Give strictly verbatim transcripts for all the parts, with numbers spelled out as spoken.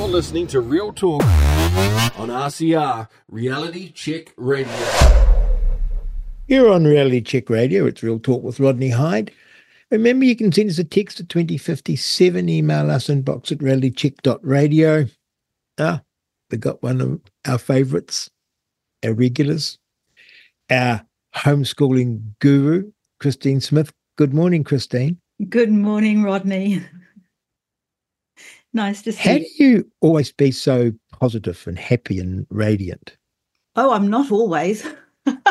listening to Real Talk on R C R, Reality Check Radio. You're on Reality Check Radio. It's Real Talk with Rodney Hyde. Remember, you can send us a text at twenty fifty-seven, email us inbox at realitycheck dot radio. Ah, we got one of our favourites, our regulars, our homeschooling guru, Christine Smith. Good morning, Christine. Good morning, Rodney. Nice to see How you. do you always be so positive and happy and radiant? Oh, I'm not always. But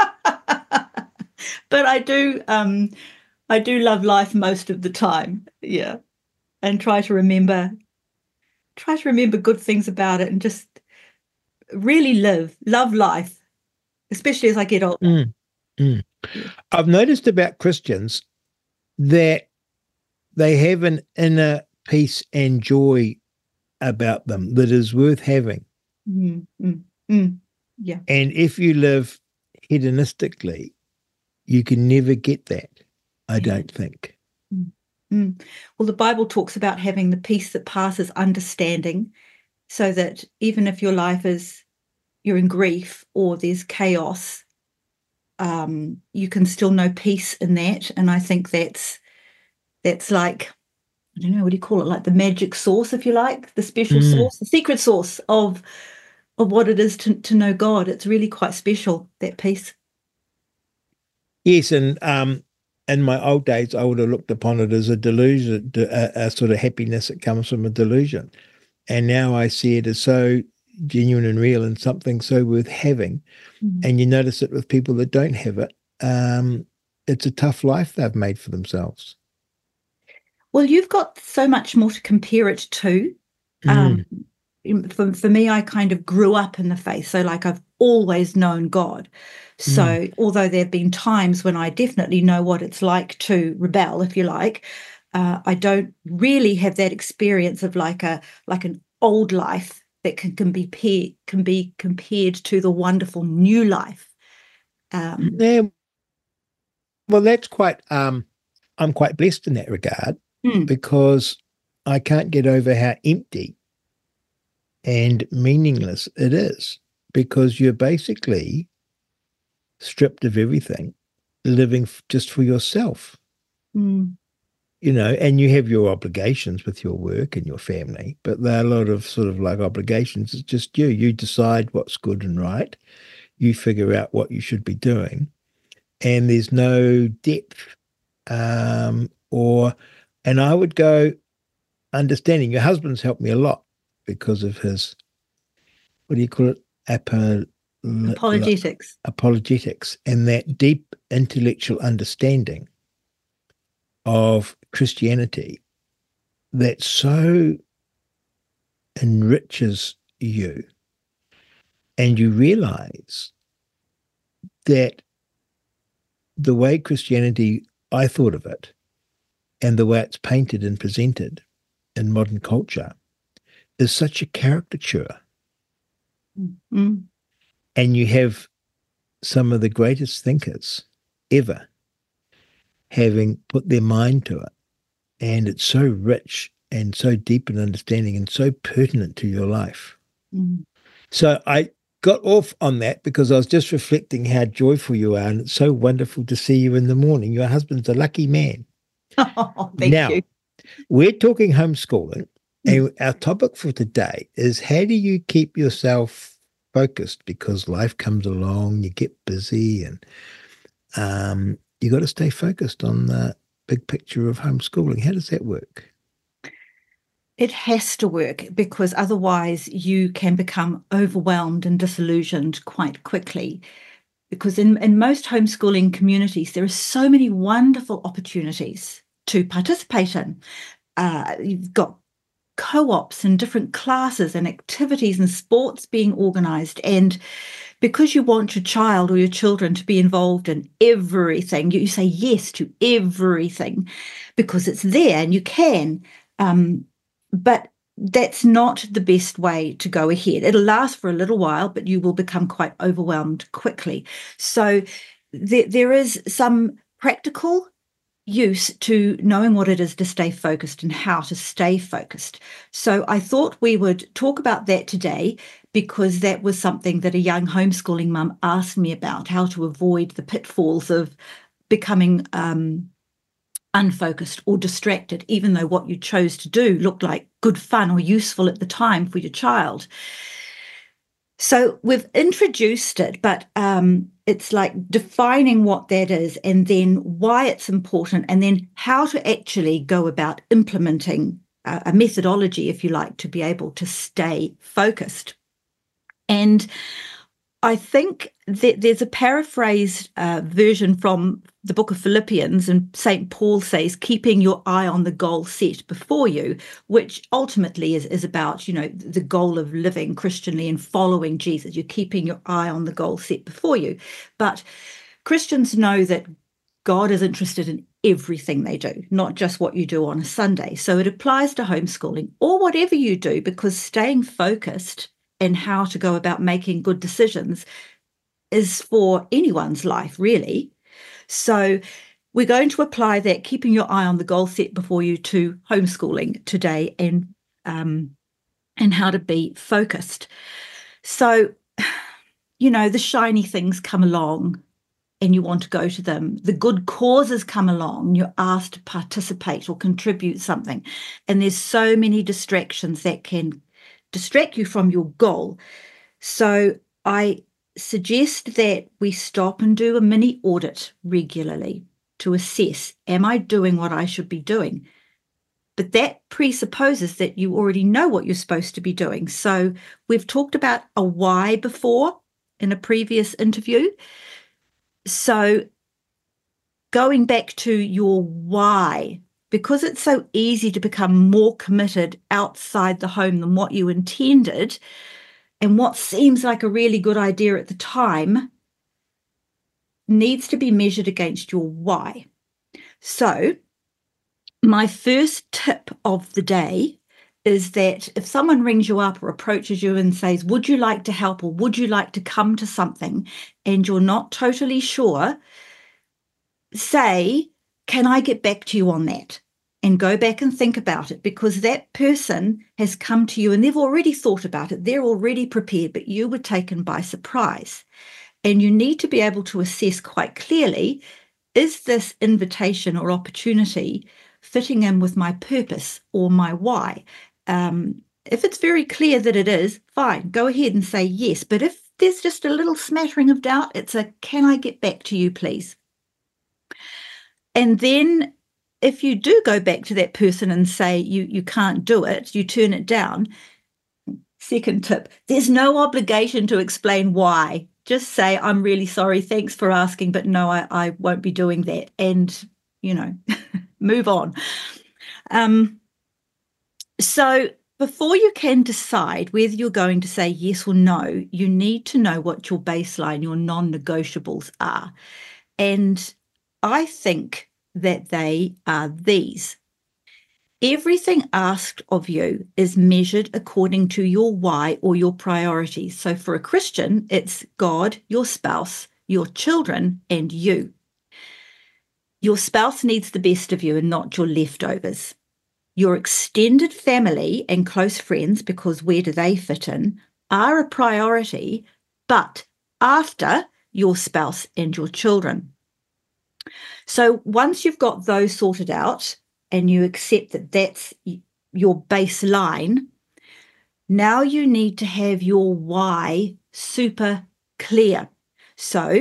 I do um I do love life most of the time. Yeah. And try to remember try to remember good things about it and just really live, love life, especially as I get older. Mm, mm. I've noticed about Christians that they have an inner peace and joy about them that is worth having. Mm, mm, mm. Yeah. And if you live hedonistically, you can never get that, I Yeah. don't think. Mm, mm. Well, the Bible talks about having the peace that passes understanding, so that even if your life is, you're in grief or there's chaos, um, you can still know peace in that. And I think that's that's like, I don't know, what do you call it? Like the magic sauce, if you like, the special Mm. sauce, the secret sauce of of what it is to, to know God. It's really quite special, that peace. Yes, and um, in my old days, I would have looked upon it as a delusion, a, a sort of happiness that comes from a delusion. And now I see it as so genuine and real and something so worth having. Mm. And you notice it with people that don't have it. Um, it's a tough life they've made for themselves. Well, you've got so much more to compare it to. Um, for, for me, I kind of grew up in the faith. So like I've always known God. So Mm. although there have been times when I definitely know what it's like to rebel, if you like, uh, I don't really have that experience of like a like an old life that can, can be pair, can be compared to the wonderful new life. Um, Yeah. Well, that's quite, um, I'm quite blessed in that regard mm, because I can't get over how empty and meaningless it is, because you're basically stripped of everything, living f- just for yourself, mm, you know, and you have your obligations with your work and your family, but there are a lot of sort of like obligations. It's just you. You decide what's good and right. You figure out what you should be doing, and there's no depth um, or, and I would go understanding. Your husband's helped me a lot because of his, what do you call it? Apo, apologetics. apologetics, and that deep intellectual understanding of Christianity that so enriches you, and you realize that the way Christianity, I thought of it, and the way it's painted and presented in modern culture is such a caricature. Mm, And you have some of the greatest thinkers ever having put their mind to it. And it's so rich and so deep in understanding and so pertinent to your life. mm. So I got off on that because I was just reflecting how joyful you are. And it's so wonderful to see you in the morning. Your husband's a lucky man. Oh, thank Now, you. we're talking homeschooling. And our topic for today is, how do you keep yourself focused? Because life comes along, you get busy, and um, you got to stay focused on the big picture of homeschooling. How does that work? It has to work, because otherwise you can become overwhelmed and disillusioned quite quickly. Because in, in most homeschooling communities, there are so many wonderful opportunities to participate in. Uh, you've got co-ops and different classes and activities and sports being organised. And because you want your child or your children to be involved in everything, you say yes to everything because it's there and you can. Um, but that's not the best way to go ahead. It'll last for a little while, but you will become quite overwhelmed quickly. So there, there is some practical use to knowing what it is to stay focused and how to stay focused. So I thought we would talk about that today, because that was something that a young homeschooling mum asked me about, how to avoid the pitfalls of becoming um, unfocused or distracted, even though what you chose to do looked like good fun or useful at the time for your child. So we've introduced it, but um, it's like defining what that is, and then why it's important, and then how to actually go about implementing a, a methodology, if you like, to be able to stay focused. And I think that there's a paraphrased uh, version from the book of Philippians, and Saint Paul says, keeping your eye on the goal set before you, which ultimately is, is about, you know, the goal of living Christianly and following Jesus. You're keeping your eye on the goal set before you. But Christians know that God is interested in everything they do, not just what you do on a Sunday. So it applies to homeschooling or whatever you do, because staying focused and how to go about making good decisions is for anyone's life, really. So we're going to apply that, keeping your eye on the goal set before you, to homeschooling today, and um, and how to be focused. So, you know, the shiny things come along and you want to go to them. The good causes come along, you're asked to participate or contribute something. And there's so many distractions that can distract you from your goal. So I suggest that we stop and do a mini audit regularly to assess, am I doing what I should be doing? But that presupposes that you already know what you're supposed to be doing. So we've talked about a why before in a previous interview. So going back to your why, because it's so easy to become more committed outside the home than what you intended, and what seems like a really good idea at the time needs to be measured against your why. So my first tip of the day is that if someone rings you up or approaches you and says, would you like to help, or would you like to come to something, and you're not totally sure, say, can I get back to you on that? And go back and think about it, because that person has come to you and they've already thought about it. They're already prepared, but you were taken by surprise. And you need to be able to assess quite clearly, is this invitation or opportunity fitting in with my purpose or my why? Um, if it's very clear that it is, fine, go ahead and say yes. But if there's just a little smattering of doubt, it's a, can I get back to you, please? And then if you do go back to that person and say you, you can't do it, you turn it down. Second tip, there's no obligation to explain why. Just say, I'm really sorry, thanks for asking, but no, I, I won't be doing that. And, you know, move on. Um, so before you can decide whether you're going to say yes or no, you need to know what your baseline, your non-negotiables are. And I think that they are these. Everything asked of you is measured according to your why or your priorities. So for a Christian, it's God, your spouse, your children, and you. Your spouse needs the best of you and not your leftovers. Your extended family and close friends, because where do they fit in, are a priority, but after your spouse and your children. So once you've got those sorted out and you accept that that's your baseline, now you need to have your why super clear. So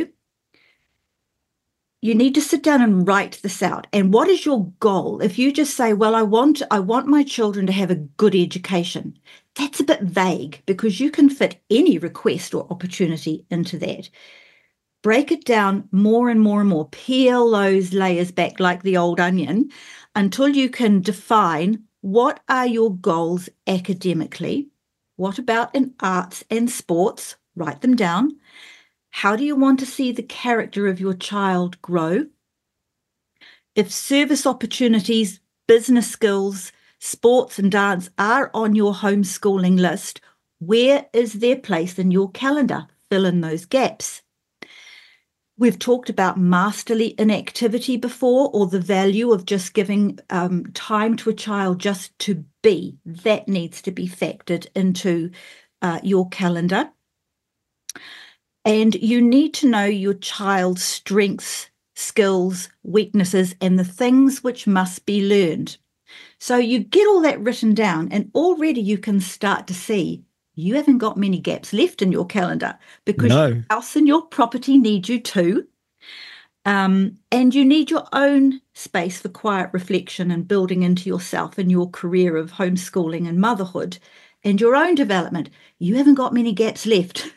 you need to sit down and write this out. And what is your goal? If you just say, well, I want, I want my children to have a good education, that's a bit vague, because you can fit any request or opportunity into that. Break it down more and more and more. Peel those layers back like the old onion until you can define what are your goals academically. What about in arts and sports? Write them down. How do you want to see the character of your child grow? If service opportunities, business skills, sports and dance are on your homeschooling list, where is their place in your calendar? Fill in those gaps. We've talked about masterly inactivity before, or the value of just giving um, time to a child just to be. That needs to be factored into uh, your calendar. And you need to know your child's strengths, skills, weaknesses, and the things which must be learned. So you get all that written down, and already you can start to see you haven't got many gaps left in your calendar, because No. your house and your property need you too. Um, and you need your own space for quiet reflection and building into yourself and your career of homeschooling and motherhood and your own development. You haven't got many gaps left.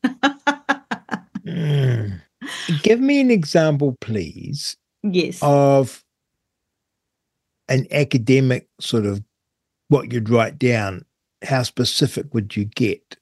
Mm. Give me an example, please, Yes. of an academic sort of what you'd write down. How specific would you get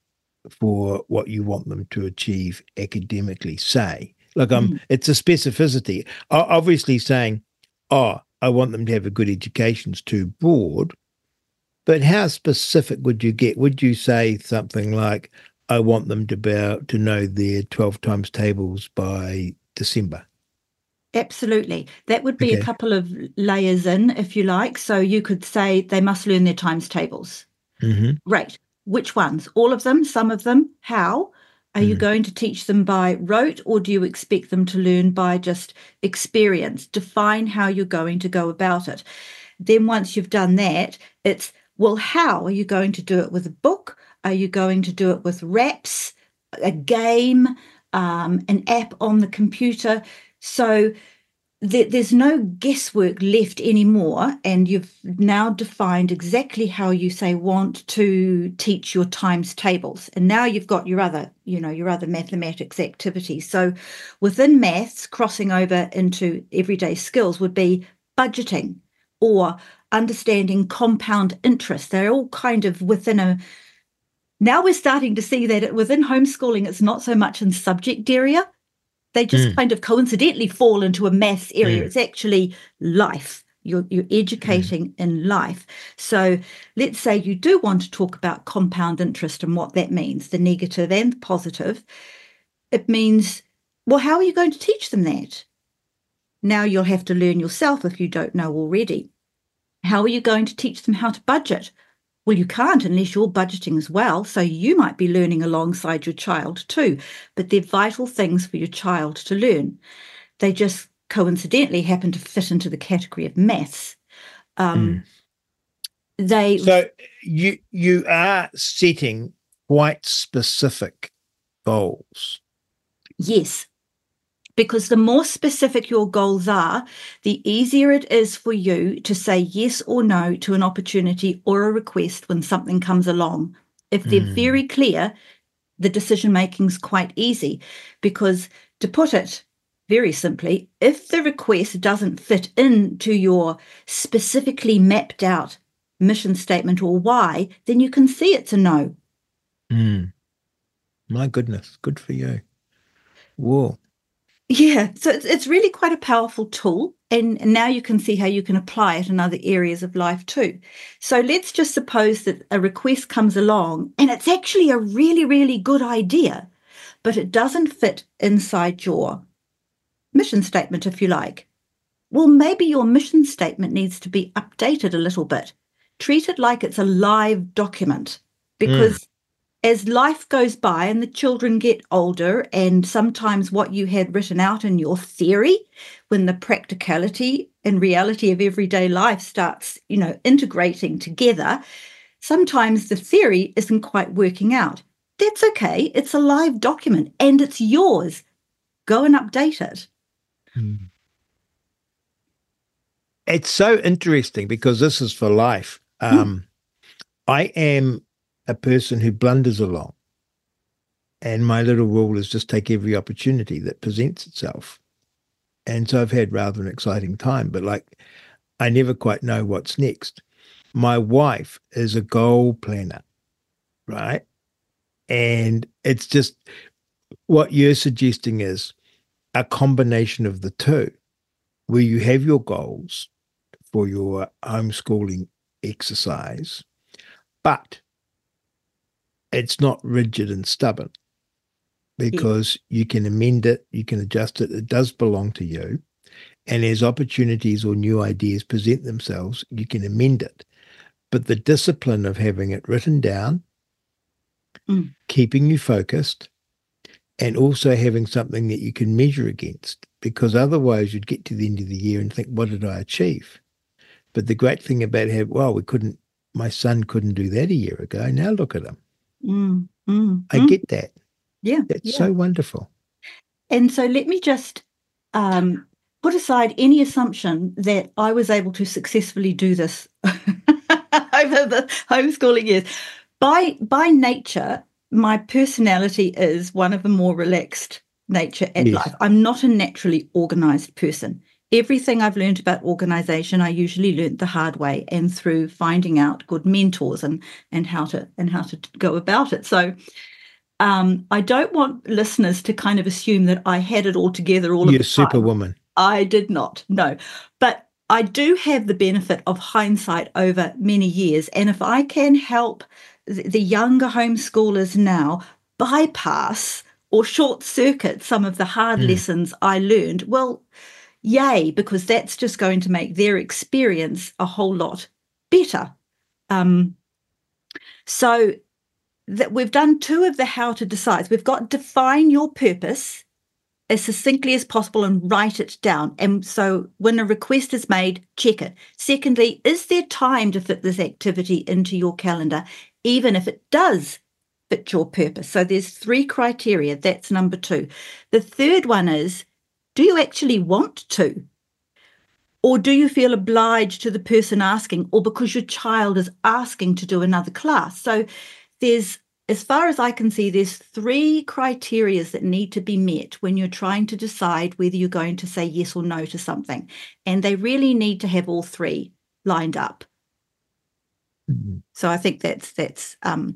for what you want them to achieve academically? Say, like, um, Mm. it's a specificity. O- Obviously, saying, "Oh, I want them to have a good education" is too broad. But how specific would you get? Would you say something like, "I want them to be able to know their twelve times tables by December"? Absolutely. That would be a Okay. couple of layers in, if you like. So you could say they must learn their times tables. Mm-hmm. Great. Which ones? All of them? Some of them? How? Are you Mm. going to teach them by rote, or do you expect them to learn by just experience? Define how you're going to go about it. Then once you've done that, it's, well, how? Are you going to do it with a book? Are you going to do it with raps, a game, um, an app on the computer? So th- there's no guesswork left anymore, and you've now defined exactly how you say want to teach your times tables. And now you've got your other, you know, your other mathematics activities. So within maths, crossing over into everyday skills would be budgeting or understanding compound interest. They're all kind of within a, now we're starting to see that it, within homeschooling, it's not so much in subject area. They just Mm. kind of coincidentally fall into a maths area. Mm. It's actually life. You're, you're educating mm. in life. So let's say you do want to talk about compound interest and what that means, the negative and the positive. It means, well, how are you going to teach them that? Now you'll have to learn yourself if you don't know already. How are you going to teach them how to budget? Well, you can't unless you're budgeting as well. So you might be learning alongside your child too, but they're vital things for your child to learn. They just coincidentally happen to fit into the category of maths. Um, mm. They So you you are setting quite specific goals. Yes. Because the more specific your goals are, the easier it is for you to say yes or no to an opportunity or a request when something comes along. If they're mm. very clear, the decision-making is quite easy, because, to put it very simply, if the request doesn't fit into your specifically mapped out mission statement or why, then you can see it's a no. Mm. My goodness, good for you. Whoa. Yeah, so it's, it's really quite a powerful tool, and, and now you can see how you can apply it in other areas of life too. So let's just suppose that a request comes along and it's actually a really, really good idea, but it doesn't fit inside your mission statement, if you like. Well, maybe your mission statement needs to be updated a little bit. Treat it like it's a live document, because mm. as life goes by and the children get older, and sometimes what you had written out in your theory, when the practicality and reality of everyday life starts, you know, integrating together, sometimes the theory isn't quite working out. That's okay. It's a live document and it's yours. Go and update it. Mm. It's so interesting because this is for life. Um, mm. I am a person who blunders along, and my little rule is just take every opportunity that presents itself. And so I've had rather an exciting time, but like, I never quite know what's next. My wife is a goal planner, right? And it's just what you're suggesting is a combination of the two, where you have your goals for your homeschooling exercise, but it's not rigid and stubborn. because yeah. you can amend it, you can adjust it. It does belong to you. And as opportunities or new ideas present themselves, you can amend it. But the discipline of having it written down, mm. keeping you focused, and also having something that you can measure against, because otherwise you'd get to the end of the year and think, what did I achieve? But the great thing about having, well, we couldn't, my son couldn't do that a year ago. Now look at him. Mm, mm, I mm. get that. Yeah. That's yeah. so wonderful. And so let me just um, put aside any assumption that I was able to successfully do this over the homeschooling years. By, by nature, my personality is one of a more relaxed nature at yes. life. I'm not a naturally organised person. Everything I've learned about organisation, I usually learned the hard way and through finding out good mentors and and how to and how to go about it. So um, I don't want listeners to kind of assume that I had it all together all You're of the a superwoman. time. I did not, no. But I do have the benefit of hindsight over many years. And if I can help the younger homeschoolers now bypass or short circuit some of the hard mm. lessons I learned, well, yay, because that's just going to make their experience a whole lot better. Um, so that we've done two of the how to decides. We've got define your purpose as succinctly as possible and write it down. And so when a request is made, check it. Secondly, is there time to fit this activity into your calendar, even if it does fit your purpose? So there's three criteria. That's number two. The third one is, do you actually want to? Or do you feel obliged to the person asking, or because your child is asking to do another class? So there's, as far as I can see, there's three criteria that need to be met when you're trying to decide whether you're going to say yes or no to something. And they really need to have all three lined up. Mm-hmm. So I think that's, that's um,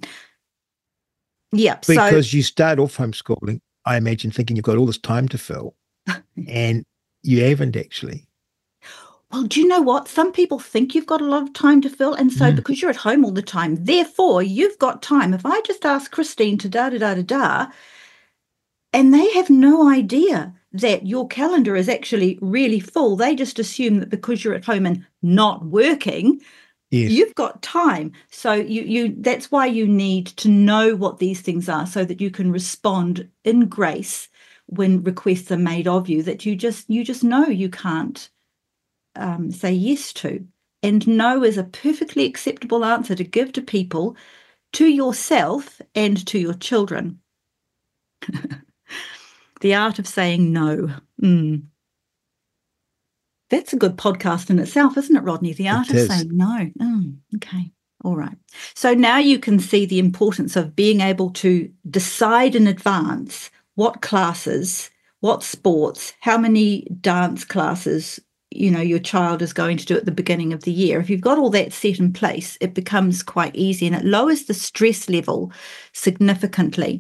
yeah. Because so, you start off homeschooling, I imagine, thinking you've got all this time to fill, and you haven't actually. Well, do you know what? Some people think you've got a lot of time to fill. And so mm. because you're at home all the time, therefore you've got time. If I just ask Christine to da, da, da, da, da, and they have no idea that your calendar is actually really full, they just assume that because you're at home and not working, yes. you've got time. So you, you, that's why you need to know what these things are so that you can respond in grace when requests are made of you, that you just, you just know you can't Um, say yes to. And no is a perfectly acceptable answer to give to people, to yourself and to your children. The art of saying no. Mm. That's a good podcast in itself, isn't it, Rodney? The art it of is. saying no. Mm, okay. All right. So now you can see the importance of being able to decide in advance what classes, what sports, how many dance classes, you know, your child is going to do at the beginning of the year. If you've got all that set in place, it becomes quite easy and it lowers the stress level significantly.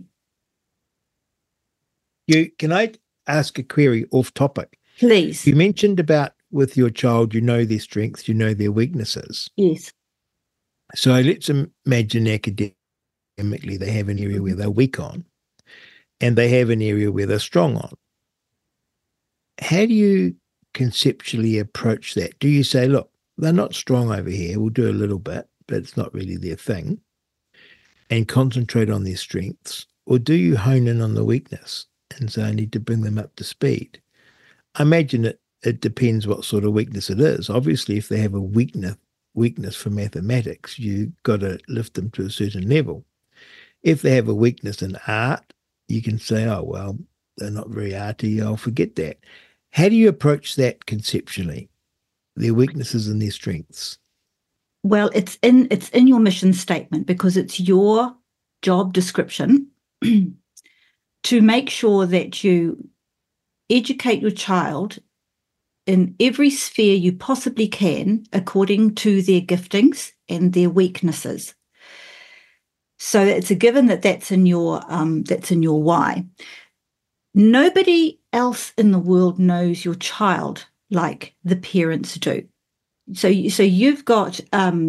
You, can I ask a query off topic? Please. You mentioned about with your child, you know their strengths, you know their weaknesses. Yes. So let's imagine academically they have an area where they're weak on and they have an area where they're strong on. How do you conceptually approach that? Do you say, look, they're not strong over here, we'll do a little bit, but it's not really their thing, and concentrate on their strengths? Or do you hone in on the weakness and say, I need to bring them up to speed? I imagine it, it depends what sort of weakness it is. Obviously, if they have a weakness, weakness for mathematics, you've got to lift them to a certain level. If they have a weakness in art, you can say, oh, well, they're not very arty, I'll forget that. How do you approach that conceptually, their weaknesses and their strengths? Well, it's in it's in your mission statement, because it's your job description to make sure that you educate your child in every sphere you possibly can according to their giftings and their weaknesses. So it's a given that that's in your um, that's in your why. Nobody else in the world knows your child like the parents do. So, so you've got um,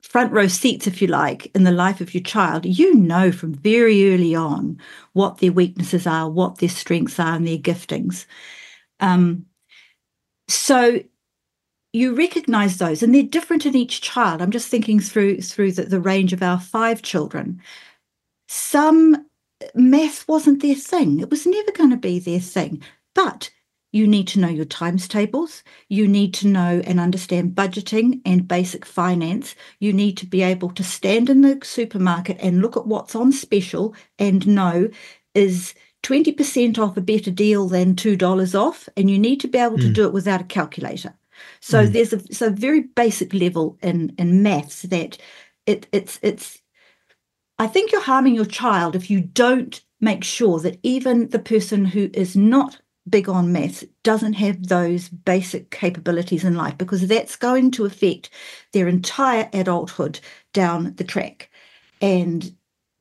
front row seats, if you like, in the life of your child, you know from very early on what their weaknesses are, what their strengths are, and their giftings. Um, so you recognize those, and they're different in each child. I'm just thinking through through the, the range of our five children. Some math wasn't their thing. It was never going to be their thing. But you need to know your times tables. You need to know and understand budgeting and basic finance. You need to be able to stand in the supermarket and look at what's on special and know, is twenty percent off a better deal than two dollars off? And you need to be able mm. to do it without a calculator. So mm. there's a, it's a very basic level in, in maths that it, it's, it's, I think you're harming your child if you don't make sure that even the person who is not big on maths doesn't have those basic capabilities in life, because that's going to affect their entire adulthood down the track. And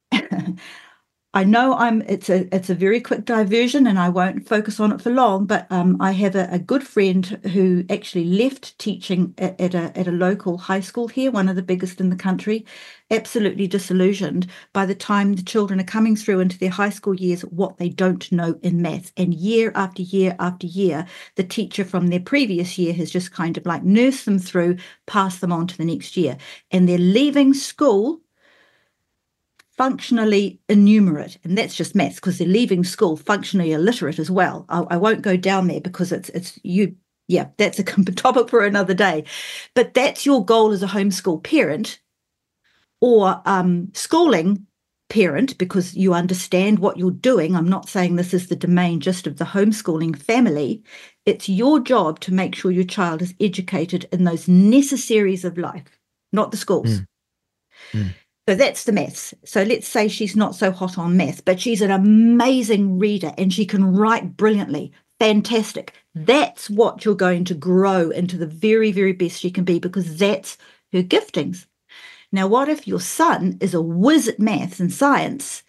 I know I'm it's a it's a very quick diversion and I won't focus on it for long, but um, I have a, a good friend who actually left teaching at, at a at a local high school here, one of the biggest in the country, absolutely disillusioned by the time the children are coming through into their high school years, what they don't know in maths. And year after year after year, the teacher from their previous year has just kind of like nursed them through, passed them on to the next year. And they're leaving school functionally enumerate, and that's just maths, because they're leaving school functionally illiterate as well. I, I won't go down there because it's it's you yeah that's a topic for another day, but that's your goal as a homeschool parent or um schooling parent, because you understand what you're doing. I'm not saying this is the domain just of the homeschooling family. It's your job to make sure your child is educated in those necessaries of life, not the schools. Mm. Mm. So that's the maths. So let's say she's not so hot on maths, but she's an amazing reader and she can write brilliantly. Fantastic. That's what you're going to grow into the very, very best she can be, because that's her giftings. Now, what if your son is a whiz at maths and science,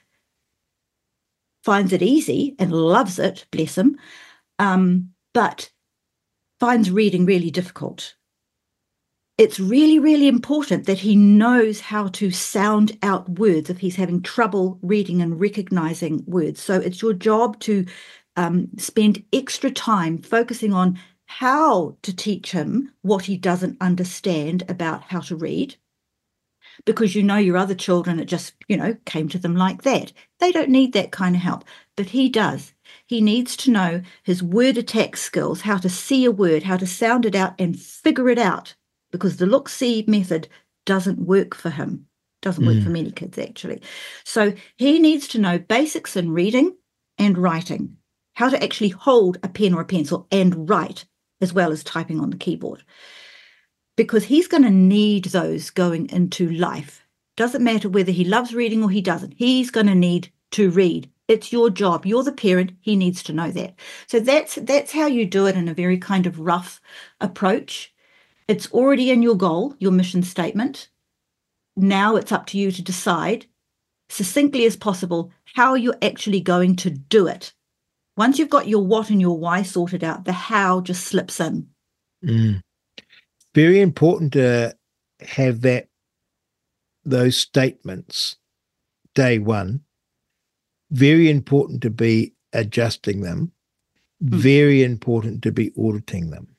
finds it easy and loves it, bless him, um, but finds reading really difficult? It's really, really important that he knows how to sound out words if he's having trouble reading and recognizing words. So it's your job to um, spend extra time focusing on how to teach him what he doesn't understand about how to read, because you know your other children, it just, you know, came to them like that. They don't need that kind of help, but he does. He needs to know his word attack skills, how to see a word, how to sound it out and figure it out. Because the look-see method doesn't work for him, doesn't work mm. for many kids, actually. So he needs to know basics in reading and writing, how to actually hold a pen or a pencil and write, as well as typing on the keyboard. Because he's going to need those going into life. Doesn't matter whether he loves reading or he doesn't. He's going to need to read. It's your job. You're the parent. He needs to know that. So that's that's how you do it in a very kind of rough approach. It's already in your goal, your mission statement. Now it's up to you to decide succinctly as possible how you're actually going to do it. Once you've got your what and your why sorted out, the how just slips in. Mm. Very important to have that, those statements day one. Very important to be adjusting them. Mm. Very important to be auditing them.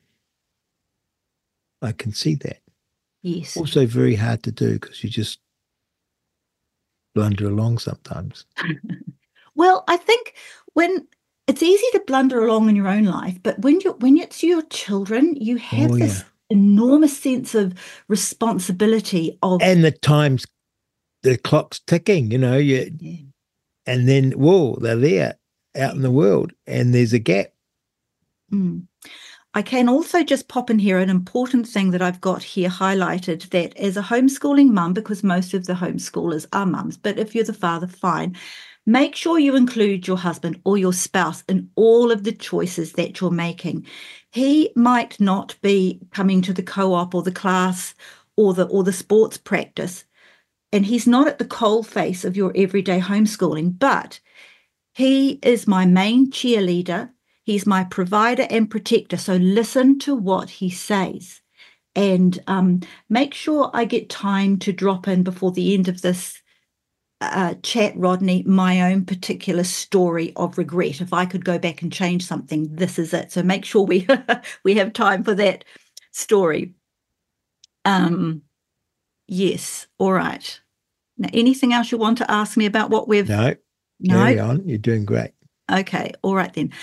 I can see that. Yes. Also very hard to do because you just blunder along sometimes. Well, I think when it's easy to blunder along in your own life, but when you when it's your children, you have oh, this yeah. enormous sense of responsibility of and the time's the clock's ticking, you know, you yeah. and then whoa, they're there out in the world and there's a gap. Mm. I can also just pop in here an important thing that I've got here highlighted, that as a homeschooling mum, because most of the homeschoolers are mums, but if you're the father, fine, make sure you include your husband or your spouse in all of the choices that you're making. He might not be coming to the co-op or the class or the or the sports practice, and he's not at the coalface of your everyday homeschooling, but he is my main cheerleader. He's my provider and protector, so listen to what he says. And um, make sure I get time to drop in before the end of this uh, chat, Rodney, my own particular story of regret. If I could go back and change something, this is it. So make sure we we have time for that story. Um, yes, all right. Now, anything else you want to ask me about what we've... No, no? carry on. You're doing great. Okay, all right then.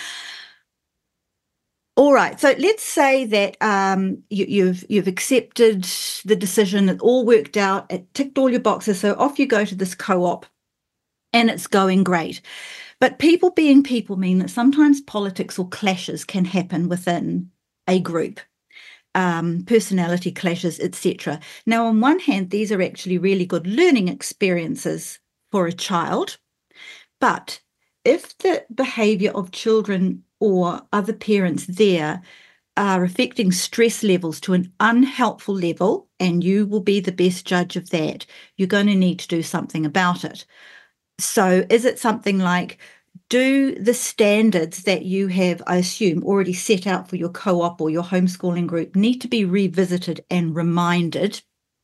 All right, so let's say that um, you, you've you've accepted the decision, it all worked out, it ticked all your boxes, so off you go to this co-op, and it's going great. But people being people mean that sometimes politics or clashes can happen within a group, um, personality clashes, et cetera. Now, on one hand, these are actually really good learning experiences for a child, but if the behaviour of children or other parents there are affecting stress levels to an unhelpful level, and you will be the best judge of that, you're going to need to do something about it. So is it something like, do the standards that you have, I assume, already set out for your co-op or your homeschooling group need to be revisited and reminded?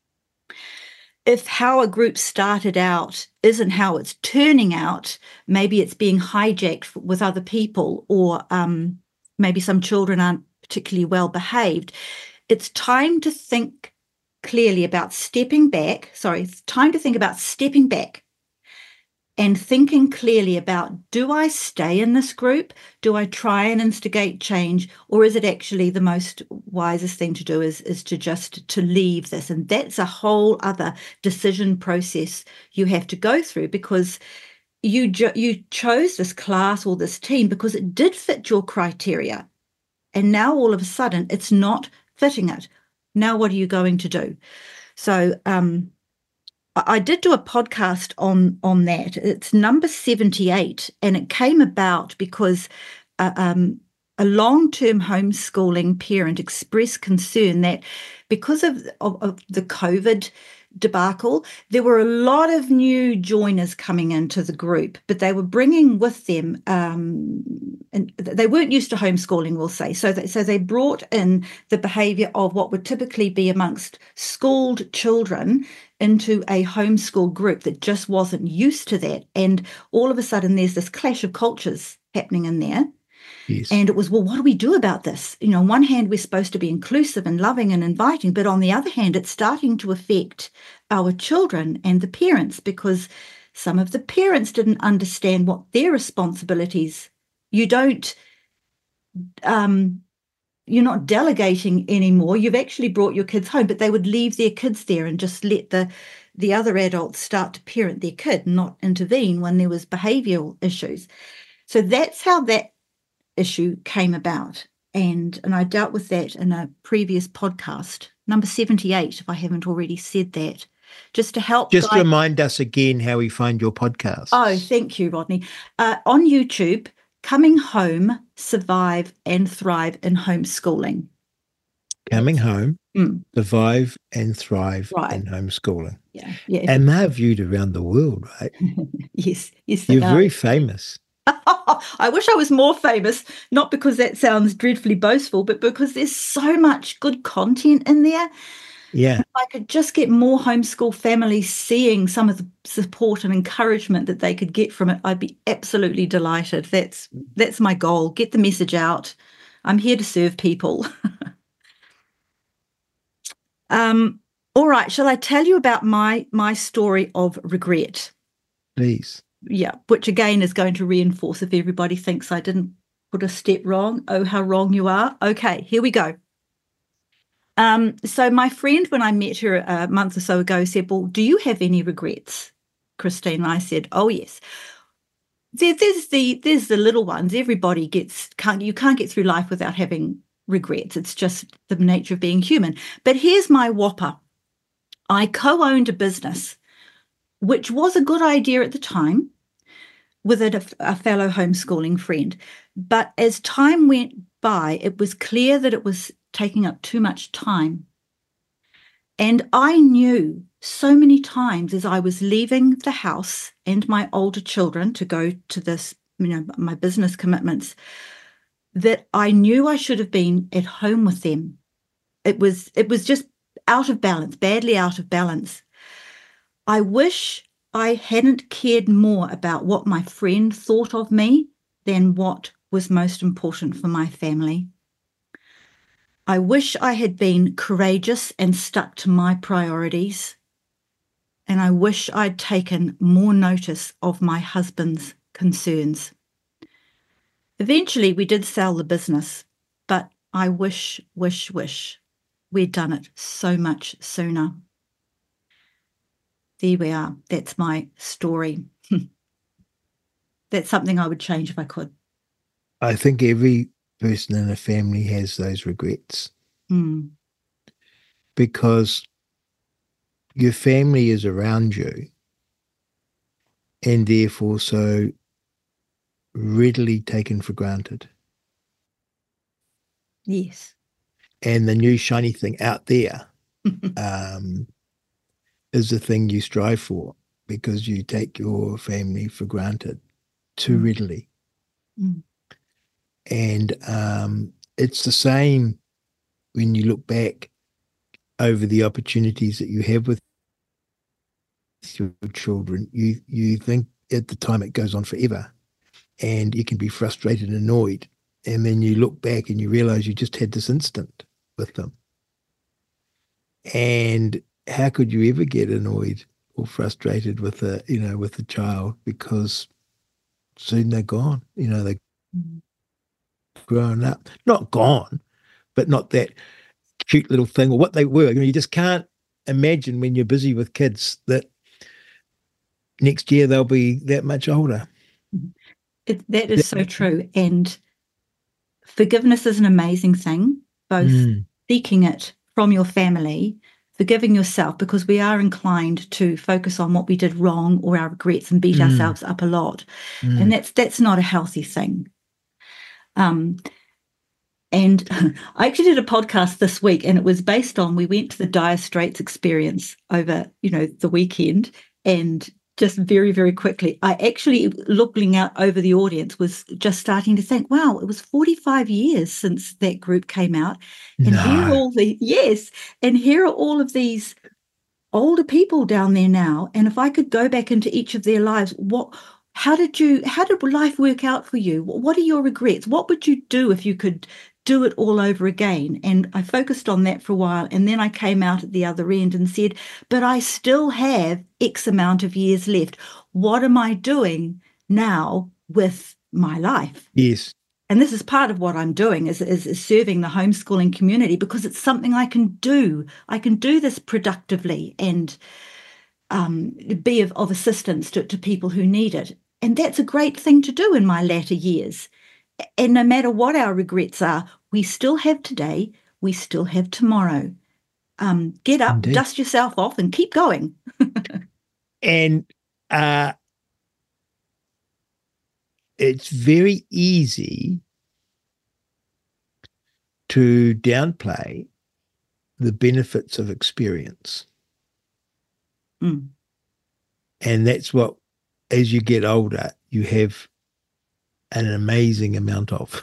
If how a group started out isn't how it's turning out, maybe it's being hijacked with other people, or um, maybe some children aren't particularly well behaved, it's time to think clearly about stepping back. Sorry, it's time to think about stepping back and thinking clearly about, do I stay in this group? Do I try and instigate change? Or is it actually the most wisest thing to do is, is to just to leave this? And that's a whole other decision process you have to go through, because you you chose this class or this team because it did fit your criteria. And now all of a sudden it's not fitting it. Now what are you going to do? So, um, I did do a podcast on on that. It's number seventy-eight, and it came about because uh, um, a long-term homeschooling parent expressed concern that because of, of, of the COVID debacle, there were a lot of new joiners coming into the group, but they were bringing with them, um, and they weren't used to homeschooling, we'll say. So, that, so they brought in the behaviour of what would typically be amongst schooled children into a homeschool group that just wasn't used to that. And all of a sudden there's this clash of cultures happening in there. Yes. And it was, well, what do we do about this? You know, on one hand, we're supposed to be inclusive and loving and inviting, but on the other hand, it's starting to affect our children and the parents, because some of the parents didn't understand what their responsibilities. You don't, um, you're not delegating anymore. You've actually brought your kids home, but they would leave their kids there and just let the the other adults start to parent their kid, not intervene when there was behavioural issues. So that's how that issue came about. And, and I dealt with that in a previous podcast, number seventy-eight, if I haven't already said that, just to help. Just guide- remind us again how we find your podcast. Oh, thank you, Rodney. Uh, on YouTube, Coming Home, Survive and Thrive in Homeschooling. Coming Home, Mm. Survive and Thrive Right. in Homeschooling. Yeah, yeah. And they're viewed around the world, right? yes, yes. they You're are. very famous. I wish I was more famous, not because that sounds dreadfully boastful, but because there's so much good content in there. Yeah. If I could just get more homeschool families seeing some of the support and encouragement that they could get from it, I'd be absolutely delighted. That's that's my goal. Get the message out. I'm here to serve people. um, all right, shall I tell you about my my story of regret? Please. Yeah, which again is going to reinforce if everybody thinks I didn't put a step wrong. Oh, how wrong you are. Okay, here we go. Um, so my friend, when I met her a month or so ago, said, well, do you have any regrets, Christine? And I said, oh, yes. There, there's the there's the little ones. Everybody gets, can't you can't get through life without having regrets. It's just the nature of being human. But here's my whopper. I co-owned a business, which was a good idea at the time, with a, a fellow homeschooling friend. But as time went by, it was clear that it was taking up too much time. And I knew so many times as I was leaving the house and my older children to go to this, you know, my business commitments, that I knew I should have been at home with them. it was it was just out of balance, badly out of balance. I wish I hadn't cared more about what my friend thought of me than what was most important for my family. I wish I had been courageous and stuck to my priorities. And I wish I'd taken more notice of my husband's concerns. Eventually, we did sell the business, but I wish, wish, wish we'd done it so much sooner. There we are. That's my story. That's something I would change if I could. I think every person in a family has those regrets. Mm. Because your family is around you and therefore so readily taken for granted. Yes. And the new shiny thing out there um, is the thing you strive for, because you take your family for granted too Mm. readily. Mm. And um, it's the same when you look back over the opportunities that you have with your children. You you think at the time it goes on forever, and you can be frustrated and annoyed. And then you look back and you realize you just had this instant with them. And how could you ever get annoyed or frustrated with a, you know, with a child, because soon they're gone. You know, they're Mm. grown up. Not gone, but not that cute little thing or what they were. You know, you just can't imagine when you're busy with kids that next year they'll be that much older. It, that is so true. And forgiveness is an amazing thing, both Mm. seeking it from your family, forgiving yourself, because we are inclined to focus on what we did wrong or our regrets and beat Mm. ourselves up a lot. Mm. And that's that's not a healthy thing. Um, and I actually did a podcast this week, and it was based on, we went to the Dire Straits experience over, you know, the weekend, and just very, very quickly, I actually, looking out over the audience, was just starting to think, wow, it was forty-five years since that group came out. And here are No. all the, yes, and here are all of these older people down there now. And if I could go back into each of their lives, what, how did you, how did life work out for you? What are your regrets? What would you do if you could do it all over again? And I focused on that for a while. And then I came out at the other end and said, but I still have X amount of years left. What am I doing now with my life? Yes. And this is part of what I'm doing, is, is, is serving the homeschooling community, because it's something I can do. I can do this productively and um, be of, of assistance to, to people who need it. And that's a great thing to do in my latter years. And no matter what our regrets are, we still have today, we still have tomorrow. Um, get up, Indeed. dust yourself off, and keep going. And uh, it's very easy to downplay the benefits of experience. Mm. And that's what, as you get older, you have an amazing amount of.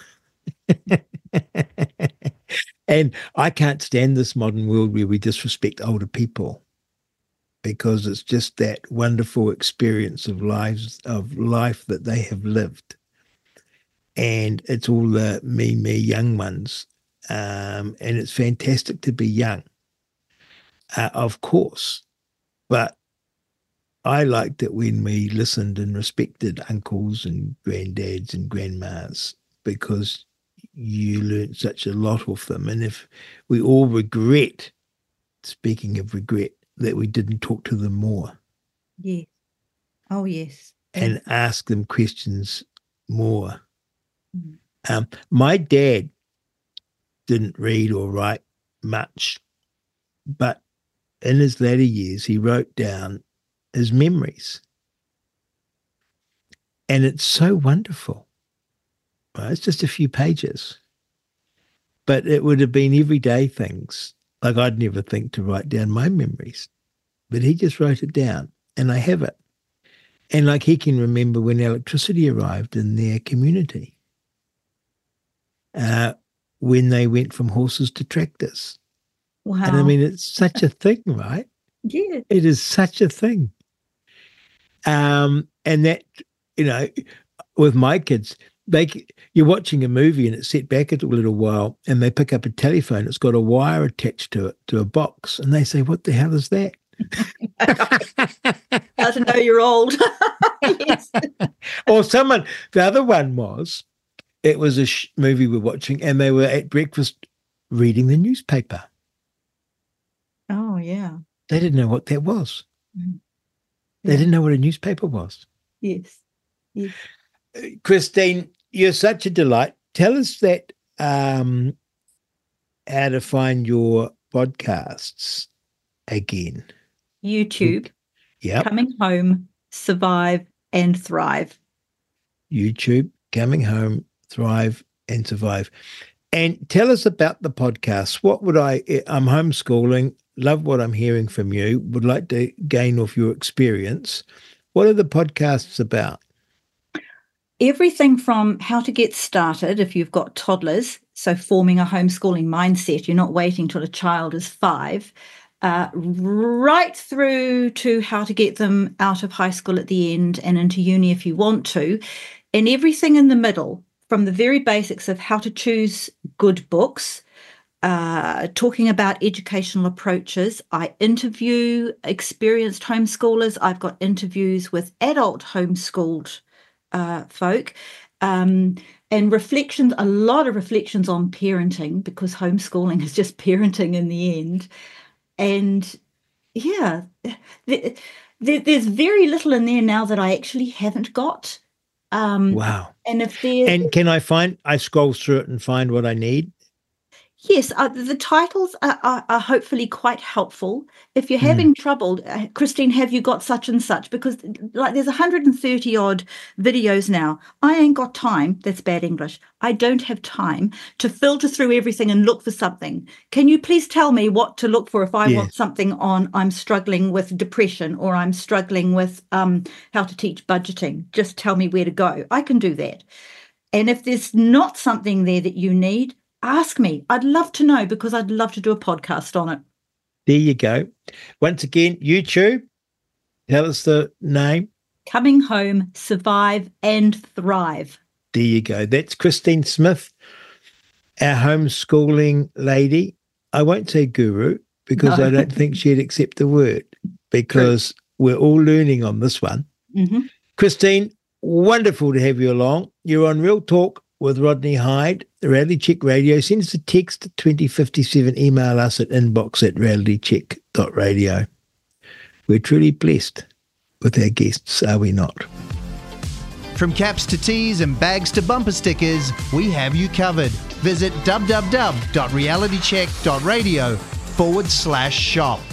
And I can't stand this modern world where we disrespect older people, because it's just that wonderful experience of lives of life that they have lived. And it's all the me, me young ones. Um, and it's fantastic to be young, uh, of course. But I liked it when we listened and respected uncles and granddads and grandmas, because you learnt such a lot of them. And if we all regret, speaking of regret, that we didn't talk to them more. Yes. Oh, yes. And ask them questions more. Mm. Um, my dad didn't read or write much, but in his later years, he wrote down his memories. And it's so wonderful. Right? It's just a few pages. But it would have been everyday things. Like, I'd never think to write down my memories. But he just wrote it down, and I have it. And like, he can remember when electricity arrived in their community, uh, when they went from horses to tractors. Wow. And I mean, it's such a thing, right? Yeah. It is such a thing. Um, and that, you know, with my kids, they you're watching a movie and it's set back a little while and they pick up a telephone. It's got a wire attached to it, to a box. And they say, what the hell is that? How to know you're old. Yes. Or someone, the other one was, it was a sh- movie we're watching and they were at breakfast reading the newspaper. Oh, yeah. They didn't know what that was. Mm. They Yeah. didn't know what a newspaper was. Yes. Yes. Christine, you're such a delight. Tell us that um, how to find your podcasts again. YouTube, Yep. Coming Home, Survive and Thrive. YouTube, Coming Home, Thrive and Survive. And tell us about the podcast. What would I, I'm homeschooling, love what I'm hearing from you, would like to gain off your experience. What are the podcasts about? Everything from how to get started if you've got toddlers, so forming a homeschooling mindset, you're not waiting till a child is five, uh, right through to how to get them out of high school at the end and into uni if you want to, and everything in the middle, from the very basics of how to choose good books, uh, talking about educational approaches. I interview experienced homeschoolers. I've got interviews with adult homeschooled uh, folk, um, and reflections, a lot of reflections on parenting, because homeschooling is just parenting in the end. And yeah, there, there, there's very little in there now that I actually haven't got. Um, Wow. And if there, And can I find, I scroll through it and find what I need? yes, uh, the titles are, are, are hopefully quite helpful. If you're having trouble, uh, Christine, have you got such and such? Because like there's one hundred thirty odd videos now. I ain't got time. That's bad English. I don't have time to filter through everything and look for something. Can you please tell me what to look for if I Yeah. want something on I'm struggling with depression or I'm struggling with um, how to teach budgeting? Just tell me where to go. I can do that. And if there's not something there that you need, ask me. I'd love to know, because I'd love to do a podcast on it. There you go. Once again, YouTube, tell us the name. Coming Home, Survive and Thrive. There you go. That's Christine Smith, our homeschooling lady. I won't say guru, because No. I don't think she'd accept the word, because we're all learning on this one. Mm-hmm. Christine, wonderful to have you along. You're on Real Talk with Rodney Hyde, Reality Check Radio. Send us a text at twenty fifty-seven. Email us at inbox at realitycheck dot radio. We're truly blessed with our guests, are we not? From caps to tees and bags to bumper stickers, we have you covered. Visit www.realitycheck.radio forward slash shop.